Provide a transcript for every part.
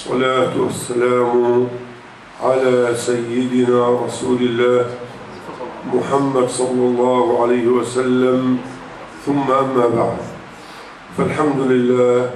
والصلاة والسلام على سيدنا رسول الله محمد صلى الله عليه وسلم، ثم أما بعد، فالحمد لله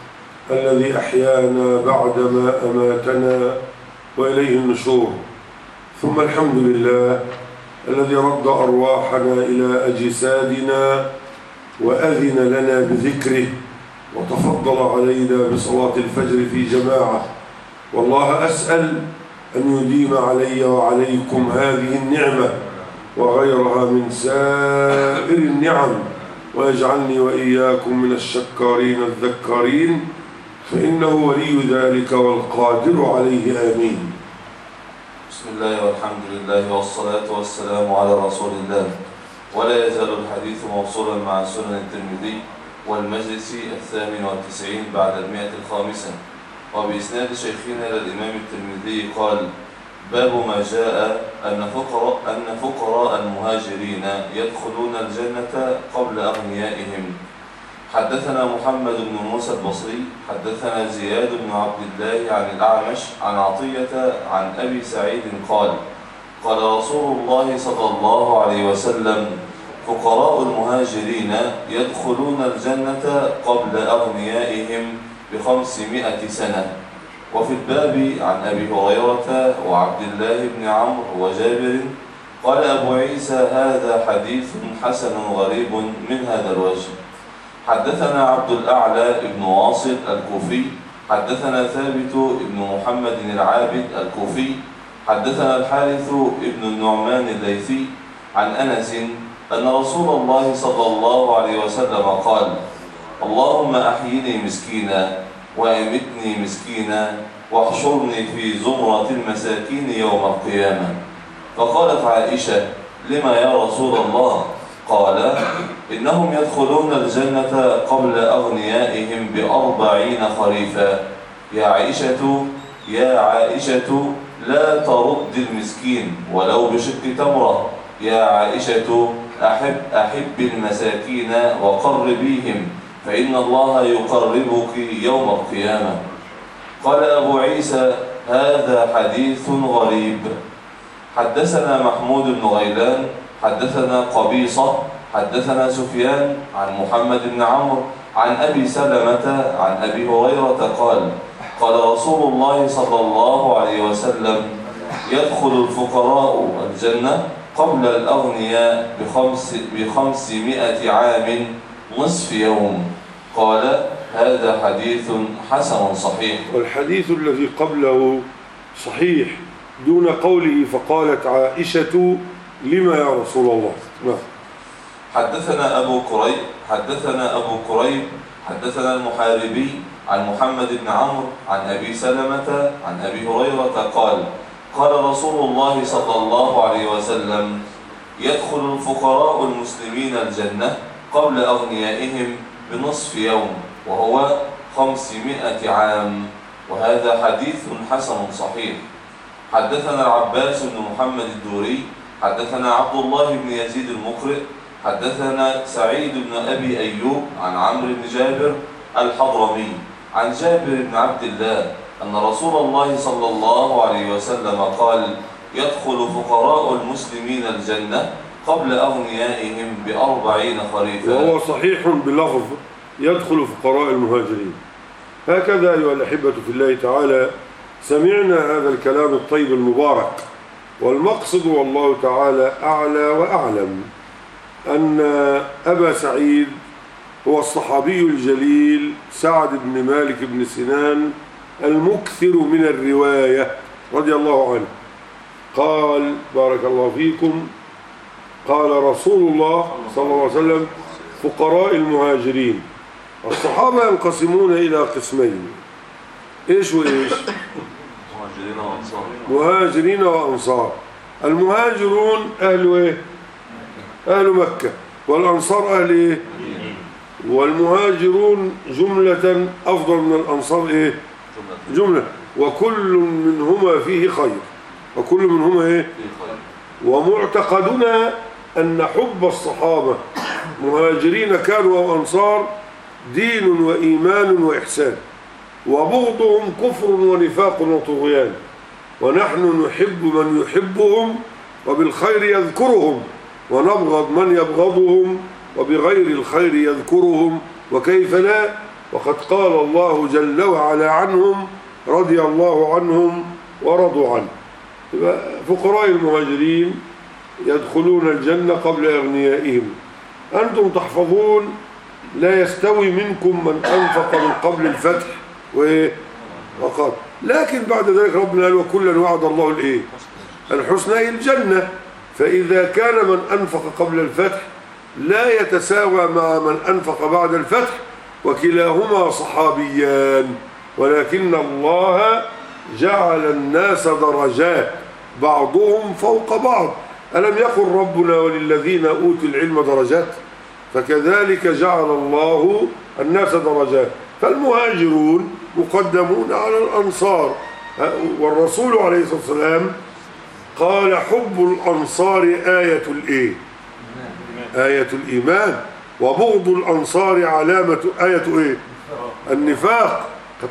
الذي أحيانا بعدما أماتنا وإليه النشور، ثم الحمد لله الذي رد أرواحنا إلى أجسادنا وأذن لنا بذكره وتفضل علينا بصلاة الفجر في جماعة. والله أسأل أن يديم علي وعليكم هذه النعمة وغيرها من سائر النعم، ويجعلني وإياكم من الشكارين الذكارين، فإنه ولي ذلك والقادر عليه. آمين. بسم الله والحمد لله والصلاة والسلام على رسول الله. ولا يزال الحديث موصولا مع سنن الترمذي والمجلس 98 بعد 105، وبإسناد شيخنا إلى الإمام الترمذي قال: باب ما جاء أن فقراء المهاجرين يدخلون الجنة قبل أغنيائهم. حدثنا محمد بن موسى البصري حدثنا زياد بن عبد الله عن الأعمش عن عطية عن أبي سعيد قال: قال رسول الله صلى الله عليه وسلم: فقراء المهاجرين يدخلون الجنة قبل أغنيائهم ب500 سنة. وفي الباب عن أبي هريرة وعبد الله بن عمرو وجابر. قال أبو عيسى: هذا حديث حسن غريب من هذا الوجه. حدثنا عبد الأعلى بن واصل الكوفي حدثنا ثابت بن محمد العابد الكوفي حدثنا الحارث بن النعمان الليثي عن أنس أن رسول الله صلى الله عليه وسلم قال: اللهم أحيني مسكينا وأمتني مسكينا واحشرني في زمرة المساكين يوم القيامة. فقالت عائشة: لما يا رسول الله؟ قال: إنهم يدخلون الجنة قبل أغنيائهم ب40 خريفا. يا عائشة لا ترد المسكين ولو بشق تمرة. يا عائشة أحب المساكين وقربيهم، فإن الله يقربك يوم القيامة. قال أبو عيسى: هذا حديث غريب. حدثنا محمود بن غيلان حدثنا قبيصة حدثنا سفيان عن محمد بن عمرو عن أبي سلمة عن أبي هريرة قال: قال رسول الله صلى الله عليه وسلم: يدخل الفقراء الجنة قبل الأغنياء ب500 عام نصف يوم. قال: هذا حديث حسن صحيح. والحديث الذي قبله صحيح دون قوله فقالت عائشة: لما يا رسول الله؟ حدثنا أبو كريب حدثنا المحاربي عن محمد بن عمرو عن أبي سلمة عن أبي هريرة قال: قال رسول الله صلى الله عليه وسلم: يدخل الفقراء المسلمين الجنة قبل أغنيائهم بنصف يوم، وهو 500 عام. وهذا حديث حسن صحيح. حدثنا العباس بن محمد الدوري حدثنا عبد الله بن يزيد المقرئ حدثنا سعيد بن أبي أيوب عن عمرو بن جابر الحضرمي عن جابر بن عبد الله أن رسول الله صلى الله عليه وسلم قال: يدخل فقراء المسلمين الجنة قبل أغنيائهم ب40 خريفا. وهو صحيح بلفظ يدخل فقراء المهاجرين. هكذا أيها الأحبة في الله تعالى سمعنا هذا الكلام الطيب المبارك، والمقصد والله تعالى أعلى وأعلم أن أبا سعيد هو الصحابي الجليل سعد بن مالك بن سنان المكثر من الرواية رضي الله عنه. قال: بارك الله فيكم، قال رسول الله صلى الله عليه وسلم: فقراء المهاجرين. الصحابة ينقسمون إلى قسمين، إيش وإيش؟ مهاجرين وأنصار. المهاجرون أهل إيه؟ أهل مكة. والأنصار أهل إيه؟ والمهاجرون جملة أفضل من الأنصار إيه؟ جملة. وكل منهما فيه خير، وكل منهما إيه؟ ومعتقدنا أن حب الصحابة مهاجرين كانوا أو أنصار دين وإيمان وإحسان، وبغضهم كفر ونفاق وطغيان، ونحن نحب من يحبهم وبالخير يذكرهم، ونبغض من يبغضهم وبغير الخير يذكرهم، وكيف لا، وقد قال الله جل وعلا عنهم رضي الله عنهم ورضوا عنه. فقراء المهاجرين يدخلون الجنة قبل أغنيائهم. أنتم تحفظون لا يستوي منكم من أنفق من قبل الفتح وقال، لكن بعد ذلك ربنا قال وكلا وعد الله الإيه؟ الحسنى الجنة. فإذا كان من أنفق قبل الفتح لا يتساوى مع من أنفق بعد الفتح، وكلاهما صحابيان، ولكن الله جعل الناس درجات بعضهم فوق بعض. ألم يقل ربنا وللذين أوتوا العلم درجات؟ فكذلك جعل الله الناس درجات، فالمهاجرون مقدمون على الأنصار. والرسول عليه الصلاة والسلام قال حب الأنصار آية الإيه؟ آية الإيمان، وبغض الأنصار علامة آية إيه؟ النفاق،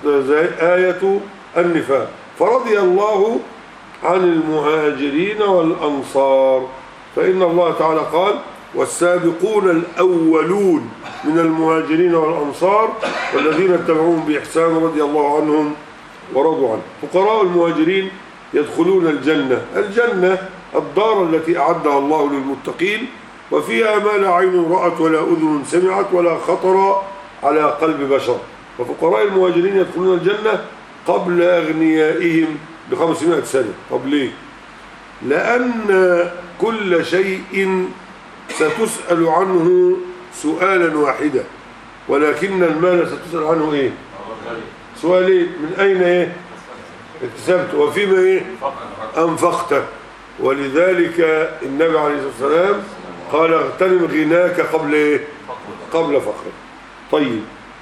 آية النفاق. فرضي الله عن المهاجرين والأنصار، فإن الله تعالى قال والسابقون الأولون من المهاجرين والأنصار والذين اتبعوهم بإحسان رضي الله عنهم ورضوا عنه. فقراء المهاجرين يدخلون الجنة. الجنة الدار التي أعدها الله للمتقين، وفيها ما لا عين رأت ولا أذن سمعت ولا خطر على قلب بشر. وفقراء المهاجرين يدخلون الجنة قبل أغنيائهم ب500 سنة. طب ليه؟ لأن كل شيء ستسأل عنه سؤالا واحدا، ولكن المال ستسأل عنه إيه؟ سؤالين: من أين إيه؟ اكتسبت، وفيما إيه؟ أنفقت. ولذلك النبي عليه الصلاة والسلام قال اغتنم غناك قبل إيه؟ قبل فقرك. طيب،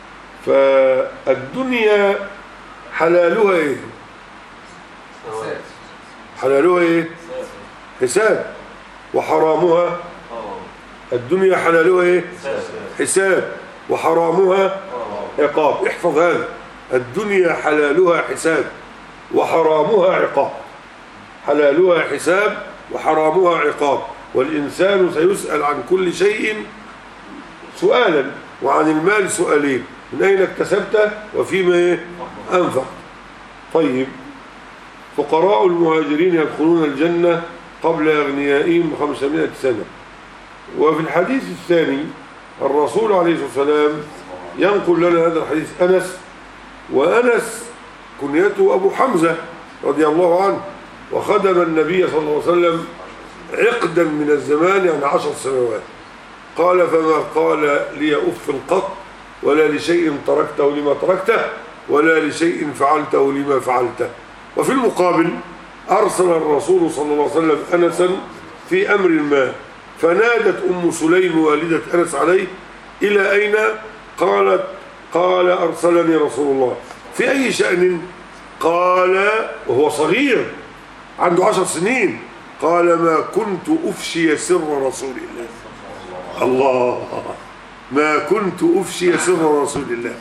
فالدنيا حلالها إيه؟ حلالها إيه؟ حساب. وحرامها، الدنيا حلالها إيه؟ حساب، وحرامها عقاب. احفظ هذا: الدنيا حلالها حساب وحرامها عقاب. حلالها حساب وحرامها عقاب. والإنسان سيسأل عن كل شيء سؤالا، وعن المال سؤالين: من أين اكتسبته وفيما إيه؟ أنفق. طيب، فقراء المهاجرين يدخلون الجنة قبل أغنيائهم ب500 سنة. وفي الحديث الثاني الرسول عليه الصلاة والسلام ينقل لنا هذا الحديث أنس، وأنس كنيته أبو حمزة رضي الله عنه، وخدم النبي صلى الله عليه وسلم عقدا من الزمان، يعني 10 سنوات. قال: فما قال لي أف قط، ولا لشيء تركته لما تركته، ولا لشيء فعلته لما فعلته. وفي المقابل أرسل الرسول صلى الله عليه وسلم أنسا في أمر ما، فنادت أم سليم والدة أنس عليه: إلى أين؟ قال: أرسلني رسول الله. في أي شأن؟ قال وهو صغير عنده 10 سنين: قال: ما كنت أفشي سر رسول الله. الله، ما كنت أفشي سر رسول الله.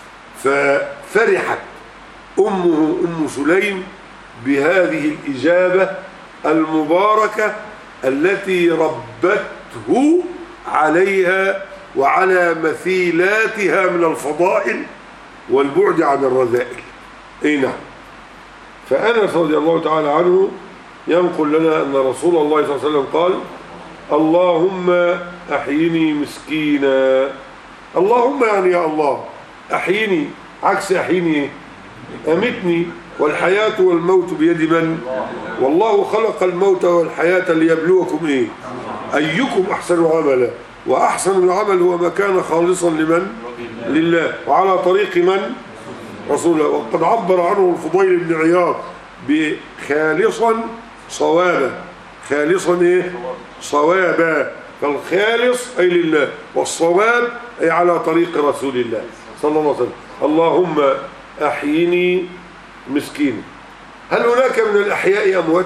ففرحت أمه أم سليم بهذه الإجابة المباركة التي ربته عليها وعلى مثيلاتها من الفضائل والبعد عن الرذائل. اي نعم. فأنس رضي الله تعالى عنه ينقل لنا أن رسول الله صلى الله عليه وسلم قال: اللهم أحيني مسكينا. اللهم يعني يا الله. أحيني عكس أحيني أمتني. والحياة والموت بيد من؟ والله خلق الموت والحياة ليبلوكم إيه؟ أيكم أحسن عملا. وأحسن العمل هو ما كان خالصا لمن؟ لله. وعلى طريق من؟ رسول الله. وقد عبر عنه الفضيل بن عياض بخالصا صوابا. خالصا إيه؟ صوابا. فالخالص أي لله، والصواب أي على طريق رسول الله صلى الله عليه وسلم. اللهم أحيني مسكين. هل هناك من الأحياء أموات؟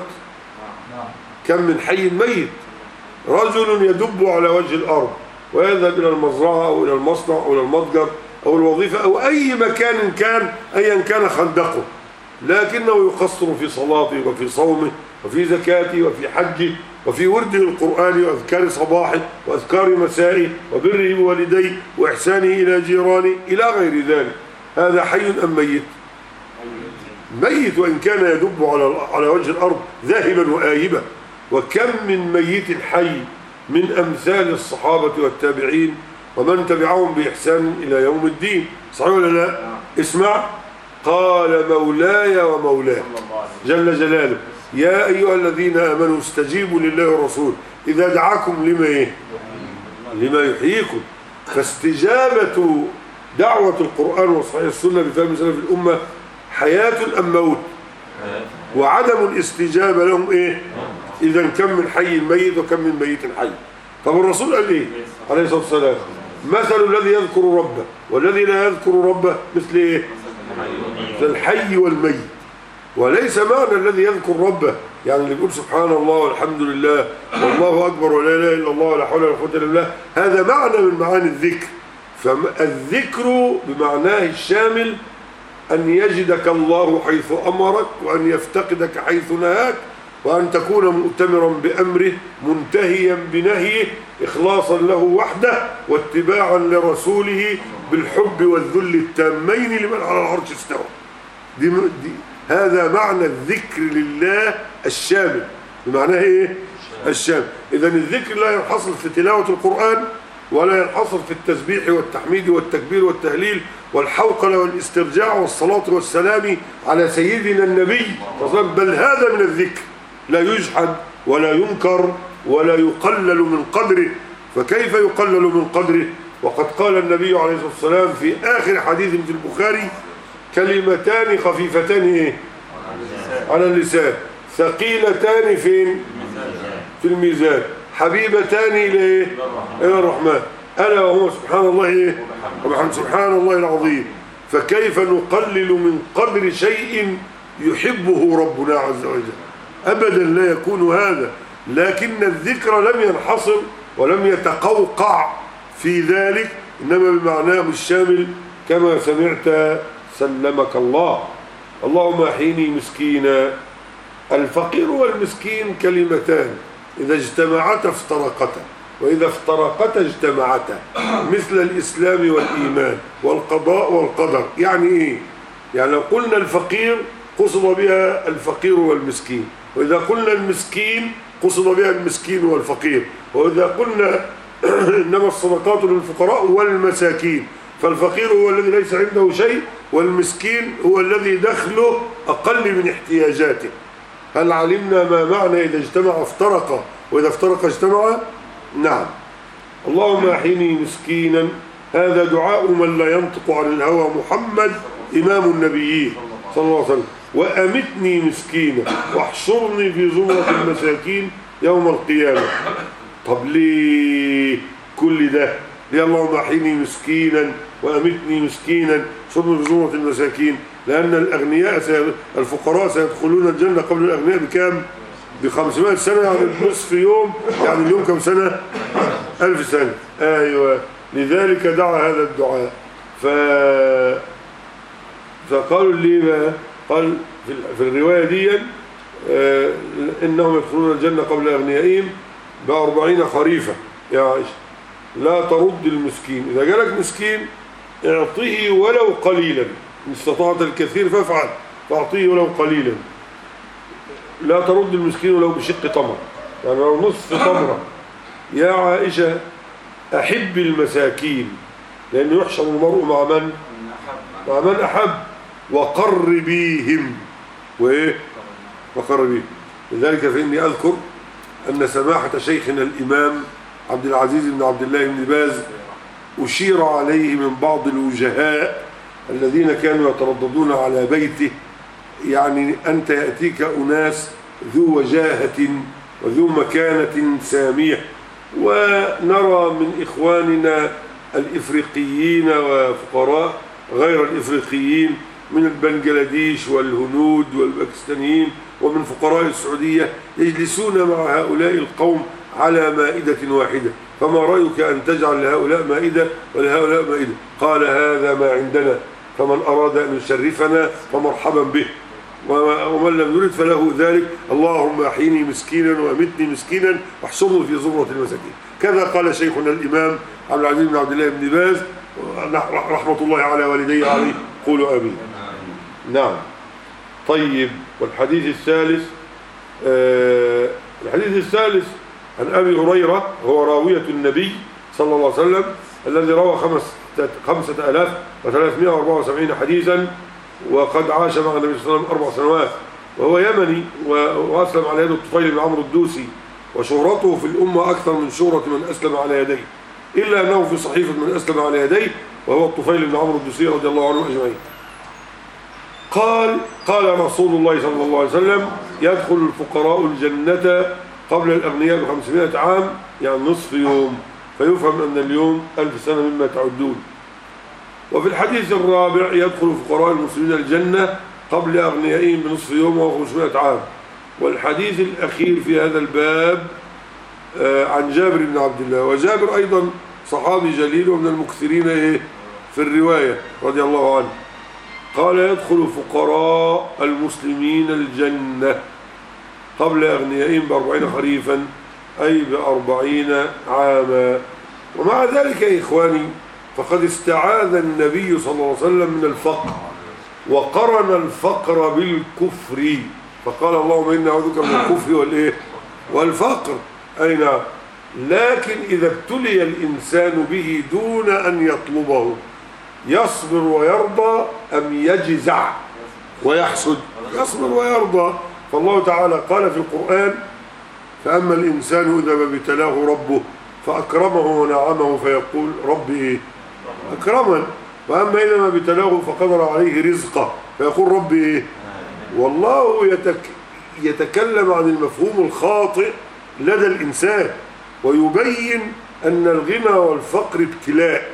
كم من حي ميت. رجل يدب على وجه الأرض ويذهب إلى المزرعة أو إلى المصنع أو إلى المتجر أو الوظيفة أو أي مكان كان أيا كان خندقه، لكنه يقصر في صلاته وفي صومه وفي زكاته وفي حجه وفي ورده القرآن وأذكار صباحه وأذكار مسائه وبره بوالديه وإحسانه إلى جيرانه إلى غير ذلك. هذا حي أم ميت؟ ميت، وإن كان يدب على وجه الأرض ذاهبا وآيبا. وكم من ميت حي من أمثال الصحابة والتابعين ومن تبعهم بإحسان إلى يوم الدين. صحيح ولا لا؟ اسمع، قال مولاي ومولاه جل جلاله يا أيها الذين آمنوا استجيبوا لله والرسول إذا دعاكم لما يحييكم. فاستجابة دعوة القرآن وصحيح السنة بفهم سلف الأمة حياة أم موت؟ وعدم الاستجابة لهم إيه؟ إذا كم من حي ميت وكم من ميت حي. طب الرسول قال إيه عليه الصلاة والسلام؟ مثل الذي يذكر ربه والذي لا يذكر ربه مثل إيه؟ مثل الحي والميت. وليس معنى الذي يذكر ربه يعني اللي يقول سبحان الله والحمد لله والله أكبر ولا إله إلا الله ولا حول ولا قوة إلا بالله، هذا معنى من معاني الذكر. فالذكر بمعناه الشامل أن يجدك الله حيث أمرك وأن يفتقدك حيث نهاك وأن تكون مؤتمرا بأمره منتهيا بنهيه إخلاصا له وحده واتباعا لرسوله بالحب والذل التامين لمن على العرش استوى. هذا معنى الذكر لله الشامل. بمعناه إيه؟ الشامل. إذن الذكر لا ينحصر في تلاوة القرآن ولا ينحصر في التسبيح والتحميد والتكبير والتهليل والحوقلة والاسترجاع والصلاة والسلام على سيدنا النبي، بل هذا من الذكر لا يجحد ولا ينكر ولا يقلل من قدره. فكيف يقلل من قدره وقد قال النبي عليه الصلاة والسلام في آخر حديث في البخاري كلمتان خفيفتان إيه؟ على اللسان ثقيلتان فين؟ في الميزان حبيبتان إلى الرحمن ألا وهو سبحان الله إيه؟ وبحمد سبحان الله العظيم. فكيف نقلل من قدر شيء يحبه ربنا عز وجل؟ أبدا لا يكون هذا. لكن الذكر لم ينحصر ولم يتقوقع في ذلك، إنما بمعناه الشامل كما سمعت سلمك الله. اللهم أحيني مسكينا. الفقير والمسكين كلمتان إذا اجتمعتا افترقتا وإذا افترقتا اجتمعتا، مثل الإسلام والإيمان والقضاء والقدر. يعني إيه؟ يعني لو قلنا الفقير قصد بها الفقير والمسكين، وإذا قلنا المسكين قصد بها المسكين والفقير، وإذا قلنا إنما الصدقات للفقراء والمساكين، فالفقير هو الذي ليس عنده شيء والمسكين هو الذي دخله أقل من احتياجاته. هل علمنا ما معنى إذا اجتمع افترق وإذا افترق اجتمع؟ نعم. اللهم أحيني مسكينا، هذا دعاء من لا ينطق عن الهوى محمد إمام النبيين صلى الله عليه وسلم. وأمتني مسكينا واحشرني في زمرة المساكين يوم القيامة. طب ليه كل ده؟ ليه اللهم أحيني مسكينا وأمتني مسكينا واحشرني في زمرة المساكين؟ لأن الفقراء سيدخلون الجنة قبل الأغنياء بكام؟ ب500 سنة، يعني نصف يوم، يعني اليوم كم سنة؟ 1000 سنة. أيوة، لذلك دعا هذا الدعاء. فقالوا لي ما قال في الرواية دي إنهم يدخلون الجنة قبل أغنيائهم ب40 خريفة. يا عائشة لا ترد المسكين، إذا جالك مسكين اعطيه ولو قليلا، إن استطعت الكثير فافعل، فاعطيه ولو قليلا. لا ترد المسكين ولو بشق تمر، يعني لو نصف تمرة. يا عائشة أحب المساكين، لأنه يحشر المرء مع من؟ مع من أحب. وقربيهم، وإيه؟ وقربيهم. لذلك فإني أذكر أن سماحة شيخنا الإمام عبد العزيز بن عبد الله بن باز أشير عليه من بعض الوجهاء الذين كانوا يترددون على بيته، يعني أنت يأتيك أناس ذو وجاهة وذو مكانة سامية، ونرى من إخواننا الإفريقيين وفقراء غير الإفريقيين من البنجلاديش والهنود والباكستانيين ومن فقراء السعودية يجلسون مع هؤلاء القوم على مائدة واحدة، فما رأيك أن تجعل لهؤلاء مائدة ولهؤلاء مائدة؟ قال هذا ما عندنا، فمن أراد أن يشرفنا فمرحبا به، ومن لم يرد فله ذلك. اللهم أحيني مسكينا وأمتني مسكينا واحشرني في زمرة المساكين. كذا قال شيخنا الإمام عبد العزيز بن عبد الله بن باز رحمة الله على والدي عليه. قولوا آمين. نعم. طيب، والحديث الثالث الحديث الثالث عن أبي هريرة، هو راوية النبي صلى الله عليه وسلم الذي روى 5374 حديثا، وقد عاش مع النبي صلى الله عليه وسلم 4 سنوات، وهو يمني وأسلم على يد الطفيل بن عمرو الدوسي، وشهرته في الأمة أكثر من شهرة من أسلم على يديه، إلا أنه في صحيفة من أسلم على يديه، وهو الطفيل بن عمرو الدوسي رضي الله عنه أجمعين. قال رسول الله صلى الله عليه وسلم: يدخل الفقراء الجنة قبل الأغنياء ب500 عام، يعني نصف يوم، فيفهم أن اليوم 1000 سنة مما تعدون. وفي الحديث الرابع: يدخل فقراء المسلمين الجنة قبل أغنيائهم بنصف يوم وهو 500 عام. والحديث الأخير في هذا الباب عن جابر بن عبد الله، وجابر أيضا صحابي جليل ومن المكثرين في الرواية رضي الله عنه. قال: يدخل فقراء المسلمين الجنة قبل أغنيائهم ب40 خريفا، أي ب40 عاما. ومع ذلك يا إخواني، فقد استعاذ النبي صلى الله عليه وسلم من الفقر، وقرن الفقر بالكفر، فقال: اللهم إني أعوذ بك من الكفر والفقر. أي نعم. لكن إذا ابتلي الإنسان به دون أن يطلبه، يصبر ويرضى أم يجزع ويحسد؟ يصبر ويرضى. فالله تعالى قال في القرآن: فأما الإنسان إذا ما ابتلاه ربه فأكرمه ونعمه فيقول ربي أكرمن، وأما إذا ما ابتلاه فقدر عليه رزقه فيقول ربي والله يتكلم عن المفهوم الخاطئ لدى الإنسان، ويبين أن الغنى والفقر ابتلاء.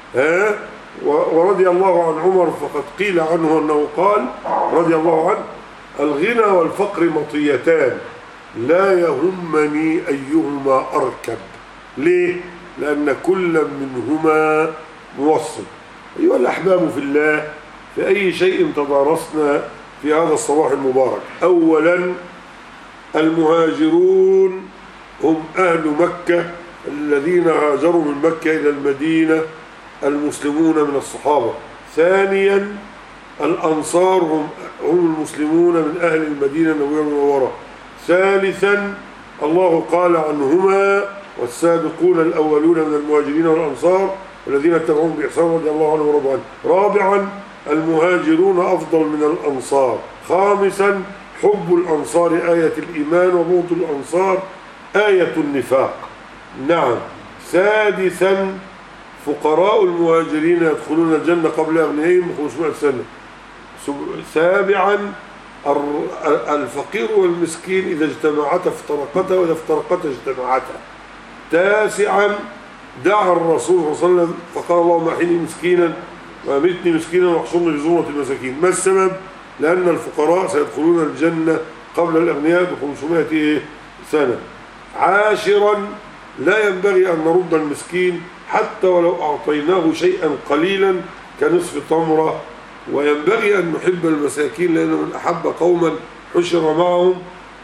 ورضي الله عن عمر، فقد قيل عنه أنه قال رضي الله عنه: الغنى والفقر مطيتان لا يهمني أيهما أركب. ليه؟ لأن كل منهما موصل. أيها الأحباب في الله، في أي شيء تدارسنا في هذا الصباح المبارك؟ أولا، المهاجرون هم أهل مكة الذين هاجروا من مكة إلى المدينة، المسلمون من الصحابة. ثانيا، الأنصار هم المسلمون من أهل المدينة النبوية المنورة. ثالثا، الله قال عنهما: والسابقون الأولون من المهاجرين والأنصار الذين اتبعوهم بإحسان رضي الله عنهم ورضوا عنه. رابعا، المهاجرون أفضل من الأنصار. خامسا، حب الأنصار آية الإيمان، وبغض الأنصار آية النفاق. نعم. سادسا، فقراء المهاجرين يدخلون الجنة قبل أغنيائهم ب500 سنة. سابعا، الفقير والمسكين إذا اجتمعتا افترقتا وإذا افترقتا اجتمعتا. تاسعا، دعا الرسول صلى الله عليه وسلم فقال: اللهم أحيني مسكينا وأمتني مسكينا واحشرني في زمرة المساكين. ما السبب؟ لأن الفقراء سيدخلون الجنة قبل الأغنياء ب500 سنة. عاشرا، لا ينبغي أن نرد المسكين حتى ولو أعطيناه شيئا قليلا كنصف تمرة، وينبغي أن نحب المساكين، لأن من أحب قوما حشر معهم.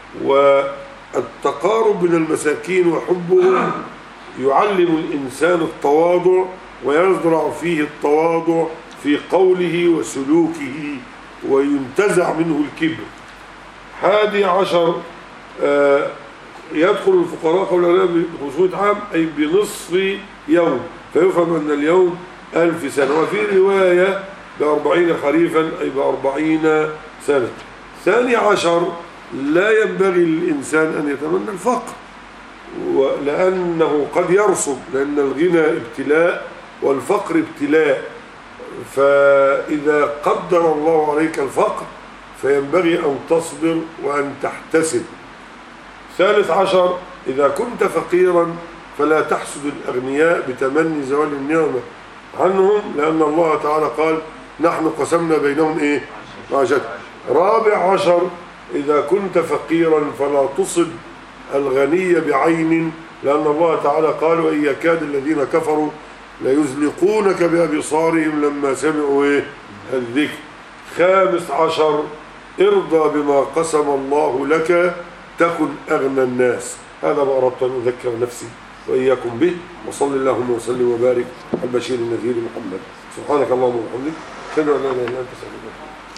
والتقارب من المساكين وحبهم يعلم الإنسان التواضع، ويزرع فيه التواضع في قوله وسلوكه، وينتزع منه الكبر. 11، يدخل الفقراء قبل الأغنياء ب500 عام، أي بنصف يوم، فيفهم أن اليوم 1000 سنة. وفي رواية ب40 خريفا، أي ب40 سنة. 12، لا ينبغي للإنسان أن يتمنى الفقر، لأنه قد يرصد، لأن الغنى ابتلاء والفقر ابتلاء، فإذا قدر الله عليك الفقر فينبغي أن تصبر وأن تحتسب. 13، إذا كنت فقيرا فلا تحسد الأغنياء بتمني زوال النعمة عنهم، لأن الله تعالى قال: نحن قسمنا بينهم معاشرة. 14، إذا كنت فقيرا فلا تصب الغني بعين لأن الله تعالى قال وإن يكاد الذين كفروا ليزلقونك بأبصارهم لما سمعوا الذكر. 15 ارضى بما قسم الله لك تكن أغنى الناس. هذا ما أردت أن أذكر نفسي وإياكم به، وصل اللهم وسلم وبارك على البشير النذير محمد. سبحانك اللهم وبحمدك أشهد أن لا إله إلا أنت أستغفرك.